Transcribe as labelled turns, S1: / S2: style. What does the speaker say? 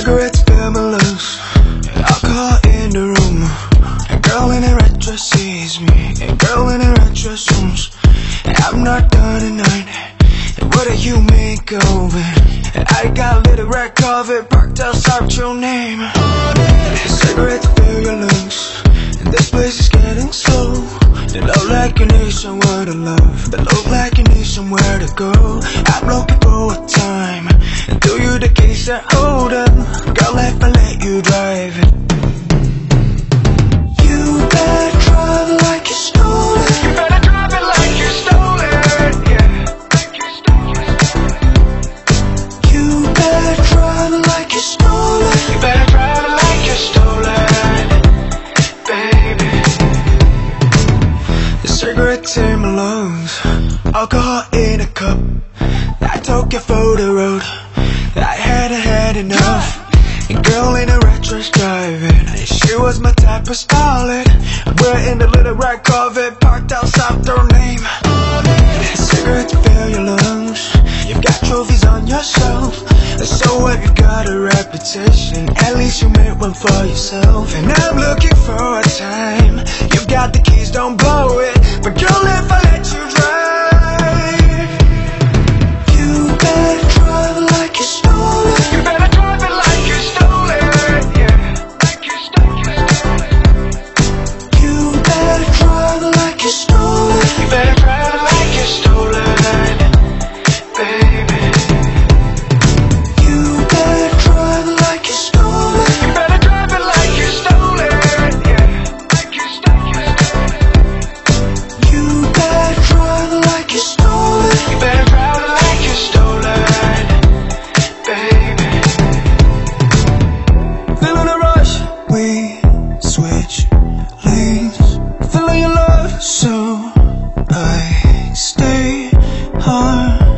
S1: Cigarettes fill my lungs, alcohol in the room. A girl in a red dress sees me, a girl in a red dress zooms. I'm not done tonight, what do you make of it? I got a little red carpet parked outside with your name. Cigarettes fill your lungs, and this place is getting slow. You look like you need somewhere to love, but look like you need somewhere to go. I'm looking for a time, and do you the keys that hold them? Girl, if I let you drive it, you better drive it like you stole it. You better drive it like you stole it, yeah. You better drive it like you stole it. You better drive it like you stole it, baby. The cigarettes in my lungs, alcohol in a cup. I took you for the road, I hadn't had enough. A girl in a red dress driving, she was my type of starlet. We're in the little red Corvette parked outside with her name. Cigarettes fill your lungs, you've got trophies on your shelf. So if you got a reputation, at least you made one for yourself. And I'm looking for a time, you got the keys, don't blow it. But girl, if I let you drive, you better drive it like you stole it. You better drive it like you stole it, yeah. Like you stole it. You better drive it like you stole it. You better drive it like you stole it, baby. You better drive it like you stole it. You better drive it like you stole it, yeah. Like you stole it. You better drive it like you stole it. You better drive it like you stole it, baby. Feeling a rush, we switch lanes. Feeling your love, so I stay hard.